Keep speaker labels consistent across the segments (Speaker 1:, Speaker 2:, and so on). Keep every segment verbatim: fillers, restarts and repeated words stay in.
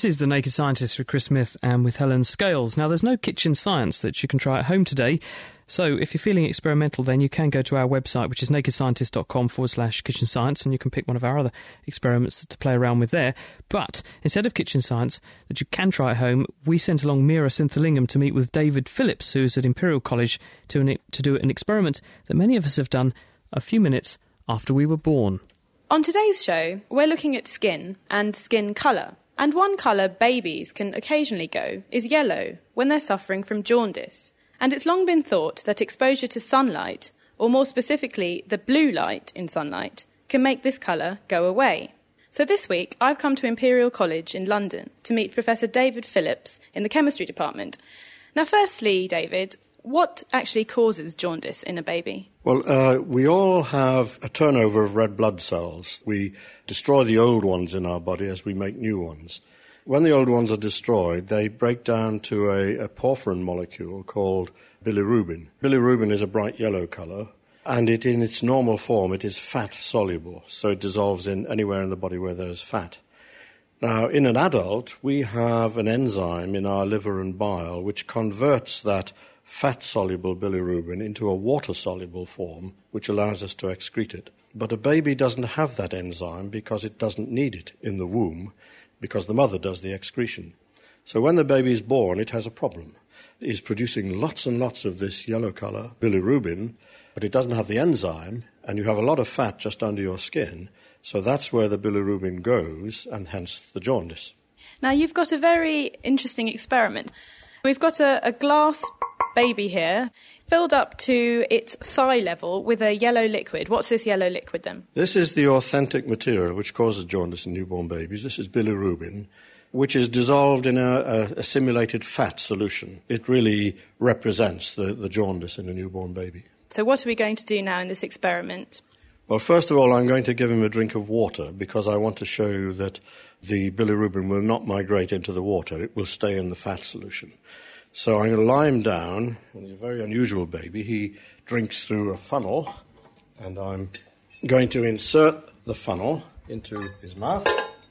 Speaker 1: This is The Naked Scientist with Chris Smith and with Helen Scales. Now, there's no kitchen science that you can try at home today, so if you're feeling experimental, then you can go to our website, which is nakedscientist.com forward slash kitchen science, and you can pick one of our other experiments to play around with there. But instead of kitchen science that you can try at home, we sent along Mira Sinthalingam to meet with David Phillips, who's at Imperial College, to, an, to do an experiment that many of us have done a few minutes after we were born.
Speaker 2: On today's show, we're looking at skin and skin colour. And one colour babies can occasionally go is yellow when they're suffering from jaundice. And it's long been thought that exposure to sunlight, or more specifically the blue light in sunlight, can make this colour go away. So this week I've come to Imperial College in London to meet Professor David Phillips in the chemistry department. Now firstly, David, what actually causes jaundice in a baby?
Speaker 3: Well, uh, we all have a turnover of red blood cells. We destroy the old ones in our body as we make new ones. When the old ones are destroyed, they break down to a, a porphyrin molecule called bilirubin. Bilirubin is a bright yellow colour, and it, in its normal form, it is fat-soluble, so it dissolves in anywhere in the body where there is fat. Now, in an adult, we have an enzyme in our liver and bile which converts that fat-soluble bilirubin into a water-soluble form, which allows us to excrete it. But a baby doesn't have that enzyme because it doesn't need it in the womb, because the mother does the excretion. So when the baby is born, it has a problem. It is producing lots and lots of this yellow colour, bilirubin, but it doesn't have the enzyme, and you have a lot of fat just under your skin, so that's where the bilirubin goes, and hence the jaundice.
Speaker 2: Now, you've got a very interesting experiment. We've got a, a glass baby here, filled up to its thigh level with a yellow liquid. What's this yellow liquid then?
Speaker 3: This is the authentic material which causes jaundice in newborn babies. This is bilirubin, which is dissolved in a, a, a simulated fat solution. It really represents the, the jaundice in a newborn baby.
Speaker 2: So what are we going to do now in this experiment?
Speaker 3: Well, first of all, I'm going to give him a drink of water because I want to show you that the bilirubin will not migrate into the water. It will stay in the fat solution. So I'm going to lie him down. He's a very unusual baby. He drinks through a funnel, and I'm going to insert the funnel into his mouth,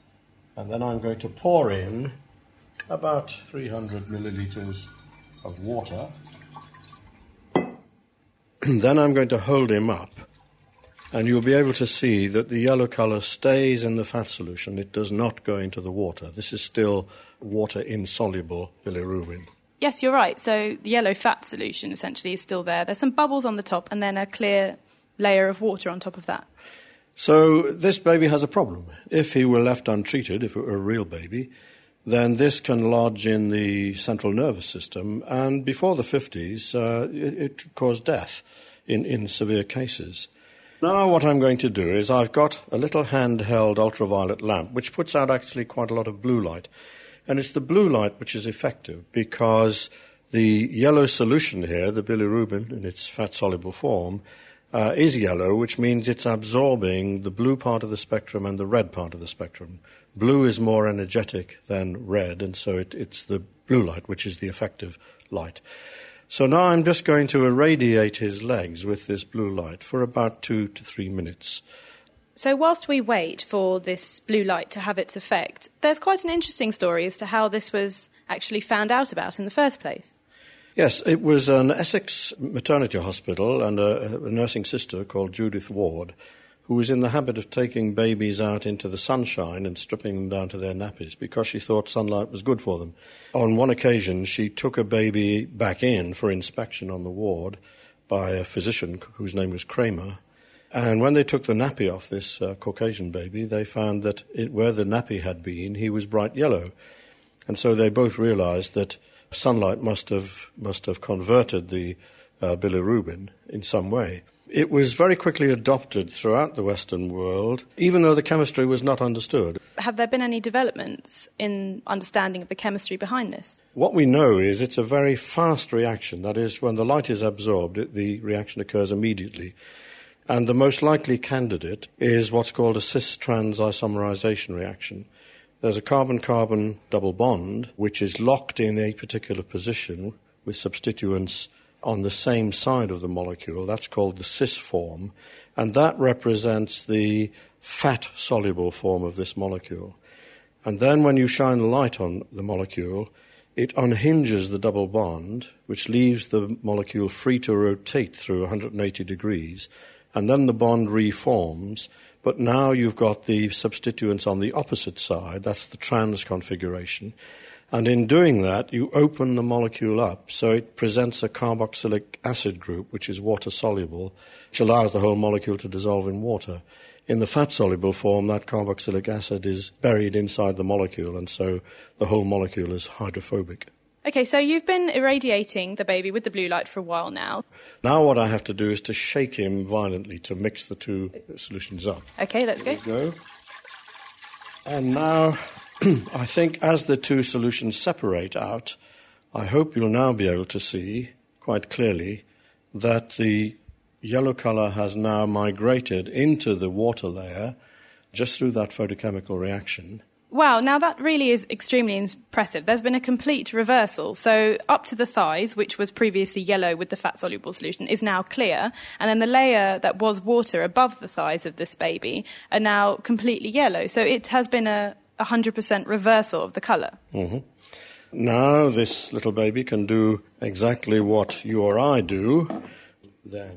Speaker 3: and then I'm going to pour in about three hundred millilitres of water. Then I'm going to hold him up, and you'll be able to see that the yellow colour stays in the fat solution. It does not go into the water. This is still water-insoluble bilirubin.
Speaker 2: Yes, you're right. So the yellow fat solution essentially is still there. There's some bubbles on the top and then a clear layer of water on top of that.
Speaker 3: So this baby has a problem. If he were left untreated, if it were a real baby, then this can lodge in the central nervous system, and before the fifties, uh, it, it could cause death in, in severe cases. Now what I'm going to do is I've got a little handheld ultraviolet lamp which puts out actually quite a lot of blue light. And it's the blue light which is effective because the yellow solution here, the bilirubin in its fat-soluble form, uh, is yellow, which means it's absorbing the blue part of the spectrum and the red part of the spectrum. Blue is more energetic than red, and so it, it's the blue light which is the effective light. So now I'm just going to irradiate his legs with this blue light for about two to three minutes.
Speaker 2: So whilst we wait for this blue light to have its effect, there's quite an interesting story as to how this was actually found out about in the first place.
Speaker 3: Yes, it was an Essex maternity hospital and a, a nursing sister called Judith Ward who was in the habit of taking babies out into the sunshine and stripping them down to their nappies because she thought sunlight was good for them. On one occasion, she took a baby back in for inspection on the ward by a physician whose name was Kramer. And when they took the nappy off this uh, Caucasian baby, they found that it, where the nappy had been, he was bright yellow. And so they both realized that sunlight must have must have converted the uh, bilirubin in some way. It was very quickly adopted throughout the Western world, even though the chemistry was not understood.
Speaker 2: Have there been any developments in understanding of the chemistry behind this?
Speaker 3: What we know is it's a very fast reaction. That is, when the light is absorbed, it, the reaction occurs immediately. And the most likely candidate is what's called a cis-trans isomerization reaction. There's a carbon-carbon double bond which is locked in a particular position with substituents on the same side of the molecule. That's called the cis form, and that represents the fat-soluble form of this molecule. And then when you shine a light on the molecule, it unhinges the double bond, which leaves the molecule free to rotate through one hundred eighty degrees, and then the bond reforms, but now you've got the substituents on the opposite side, that's the trans configuration, and in doing that, you open the molecule up, so it presents a carboxylic acid group, which is water-soluble, which allows the whole molecule to dissolve in water. In the fat-soluble form, that carboxylic acid is buried inside the molecule, and so the whole molecule is hydrophobic.
Speaker 2: OK, so you've been irradiating the baby with the blue light for a while now.
Speaker 3: Now what I have to do is to shake him violently to mix the two solutions up.
Speaker 2: OK, let's go.
Speaker 3: There you go. And now, I think as the two solutions separate out, I hope you'll now be able to see quite clearly that the yellow colour has now migrated into the water layer just through that photochemical reaction.
Speaker 2: Wow, now that really is extremely impressive. There's been a complete reversal. So up to the thighs, which was previously yellow with the fat-soluble solution, is now clear. And then the layer that was water above the thighs of this baby are now completely yellow. So it has been a one hundred percent reversal of the colour.
Speaker 3: Mm-hmm. Now this little baby can do exactly what you or I do. There.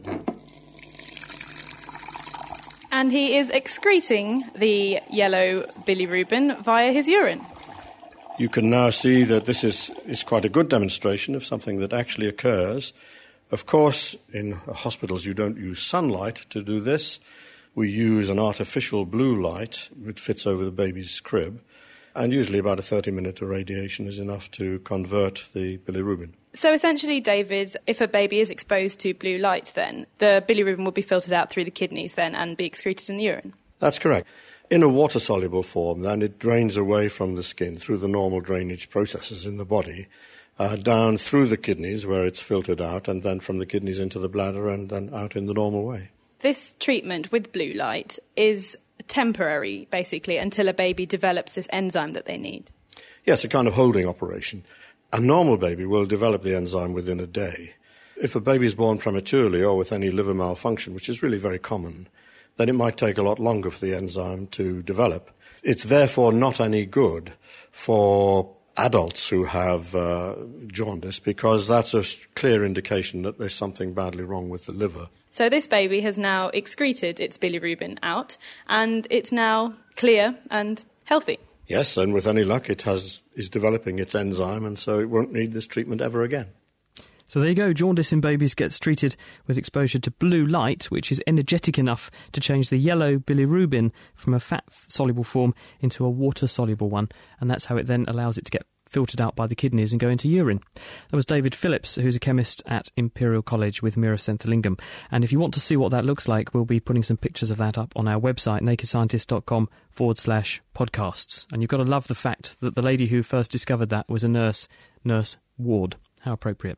Speaker 2: And he is excreting the yellow bilirubin via his urine.
Speaker 3: You can now see that this is, is quite a good demonstration of something that actually occurs. Of course, in hospitals you don't use sunlight to do this. We use an artificial blue light which fits over the baby's crib, and usually about a thirty-minute irradiation is enough to convert the bilirubin.
Speaker 2: So essentially, David, if a baby is exposed to blue light, then the bilirubin will be filtered out through the kidneys then and be excreted in the urine?
Speaker 3: That's correct. In a water-soluble form, then, it drains away from the skin through the normal drainage processes in the body, uh, down through the kidneys where it's filtered out, and then from the kidneys into the bladder and then out in the normal way. This
Speaker 2: treatment with blue light is temporary, basically, until a baby develops this enzyme that they need?
Speaker 3: Yes, a kind of holding operation. A normal baby will develop the enzyme within a day. If a baby is born prematurely or with any liver malfunction, which is really very common, then it might take a lot longer for the enzyme to develop. It's therefore not any good for adults who have uh, jaundice, because that's a clear indication that there's something badly wrong with the liver.
Speaker 2: So this baby has now excreted its bilirubin out, and it's now clear and healthy.
Speaker 3: Yes, and with any luck, it has is developing its enzyme, and so it won't need this treatment ever again.
Speaker 1: So there you go, jaundice in babies gets treated with exposure to blue light, which is energetic enough to change the yellow bilirubin from a fat-soluble form into a water-soluble one, and that's how it then allows it to get filtered out by the kidneys and go into urine. That was David Phillips, who's a chemist at Imperial College with Meera Senthilingam. And if you want to see what that looks like, we'll be putting some pictures of that up on our website, nakedscientist.com forward slash podcasts. And you've got to love the fact that the lady who first discovered that was a nurse, Nurse Ward. How appropriate.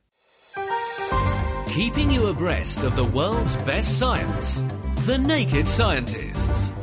Speaker 4: Keeping you abreast of the world's best science, The Naked Scientists.